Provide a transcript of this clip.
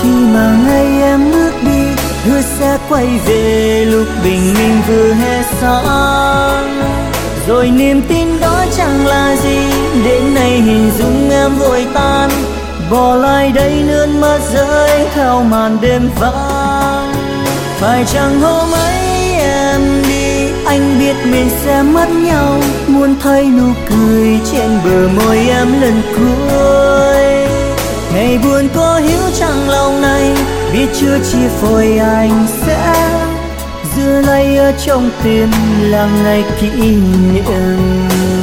Khi mà ngày em bước đi, hứa sẽ quay về lúc bình minh vừa hè sáng. Rồi niềm tin đó chẳng là gì, đến nay hình dung em vội tan, bỏ lại đây nước mắt rơi theo màn đêm vắng. Phải chăng hôm ấy em đi, anh biết mình sẽ mất nhau, muốn thấy nụ cười trên bờ môi em lần cuối. Ngày buồn có hiểu chẳng lòng này, biết chưa chia phôi anh sẽ giữ lấy ở trong tim là ngày kỷ niệm.